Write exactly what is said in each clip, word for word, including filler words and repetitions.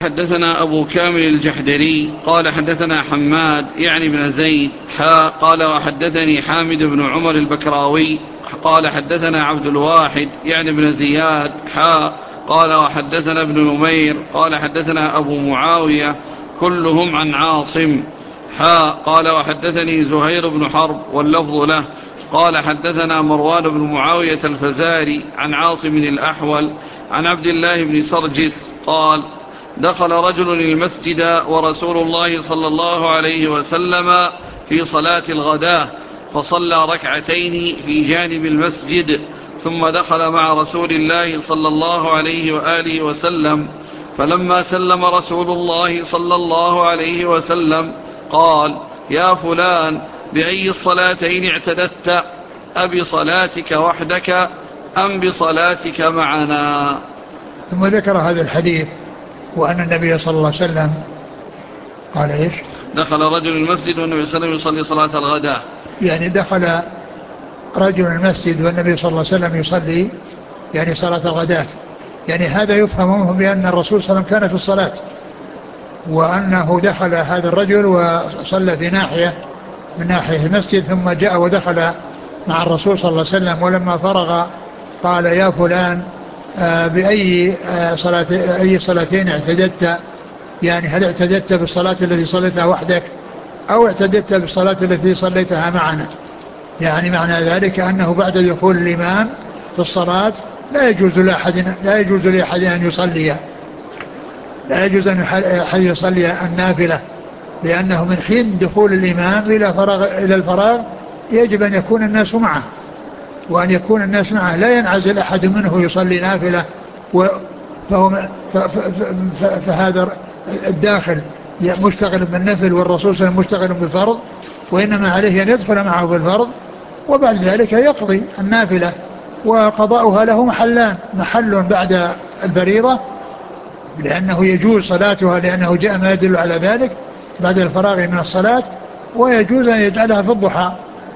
حدثنا أبو كامل الجحدري قال حدثنا حماد يعني بن زيد حا قال وحدثني حامد بن عمر البكراوي قال حدثنا عبد الواحد يعني بن زياد حا قال وحدثنا ابن نمير قال حدثنا أبو معاوية كلهم عن عاصم حا قال وحدثني زهير بن حرب واللفظ له قال حدثنا مروان بن معاوية الفزاري عن عاصم الأحول عن عبد الله بن سرجس قال دخل رجل المسجد ورسول الله صلى الله عليه وسلم في صلاة الغداة فصلى ركعتين في جانب المسجد ثم دخل مع رسول الله صلى الله عليه وآله وسلم فلما سلم رسول الله صلى الله عليه وسلم قال يا فلان بأي الصلاتين اعتددت أبصلاتك وحدك أم بصلاتك معنا؟ ثم ذكر هذا الحديث وأن النبي صلى الله عليه وسلم قال إيش؟ دخل رجل المسجد والنبي صلى الله عليه وسلم يصلي صلاة الغداء، يعني دخل رجل المسجد والنبي صلى الله عليه وسلم يصلي يعني صلاة الغداة، يعني هذا يفهم منه بأن الرسول صلى الله عليه وسلم كان في الصلاة، وأنه دخل هذا الرجل وصلى في ناحية من ناحية المسجد ثم جاء ودخل مع الرسول صلى الله عليه وسلم، ولما فرغ قال يا فلان آه بأي آه صلاة أي صلاتين اعتددت، يعني هل اعتددت بالصلاة التي صليتها وحدك أو اعتددت بالصلاة التي صليتها معنا؟ يعني معنى ذلك أنه بعد دخول الإمام في الصلاة لا يجوز لأحد لا يجوز لأحد أن يصلي لا يجوز أن أحد يصلي النافلة، لأنه من حين دخول الإمام إلى فراغ إلى الفراغ يجب أن يكون الناس معه، وأن يكون الناس معه، لا ينعزل أحد منه يصلي نافلة فهو فهذا الداخل مشتغل بالنفل والرسول صلى الله عليه وسلم مشتغل بالفرض، وإنما عليه أن يدخل معه في الفرض وبعد ذلك يقضي النافلة، وقضاؤها له محلان: محل بعد الفريضة لأنه يجوز صلاتها لأنه جاء ما يدل على ذلك بعد الفراغ من الصلاة، ويجوز أن يجعلها في الضحى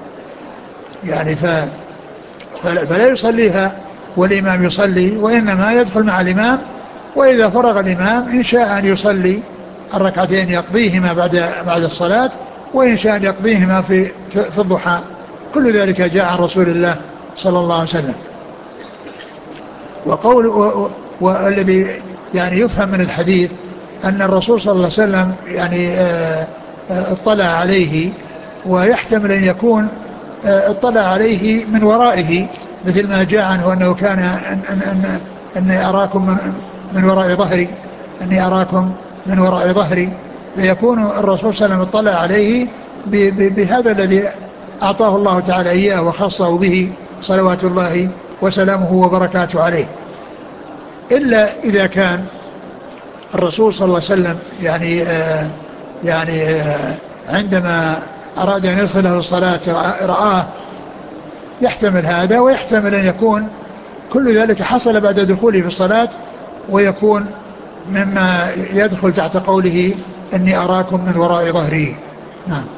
يعني ف... فلا يصليها والإمام يصلي، وإنما يدخل مع الإمام، وإذا فرغ الإمام إن شاء أن يصلي الركعتين يقضيهما بعد بعد الصلاة، وإن شاء أن يقضيهما في في الضحى. كل ذلك جاء عن رسول الله صلى الله عليه وسلم. وقول والذي يعني يفهم من الحديث أن الرسول صلى الله عليه وسلم يعني اطلع عليه، ويحتمل أن يكون اطلع عليه من ورائه، مثل ما جاء عنه أنه كان أن أن أن أني أراكم من, من وراء ظهري أني أراكم من وراء ظهري فيكون الرسول صلى الله عليه وسلم اطلع عليه بهذا الذي أعطاه الله تعالى إياه وخصه به صلوات الله وسلامه وبركاته عليه. إلا إذا كان الرسول صلى الله عليه وسلم يعني آه يعني آه عندما أراد أن يدخله في الصلاة رآه، يحتمل هذا، ويحتمل أن يكون كل ذلك حصل بعد دخوله في الصلاة، ويكون مما يدخل تحت قوله إني أراكم من وراء ظهري. نعم.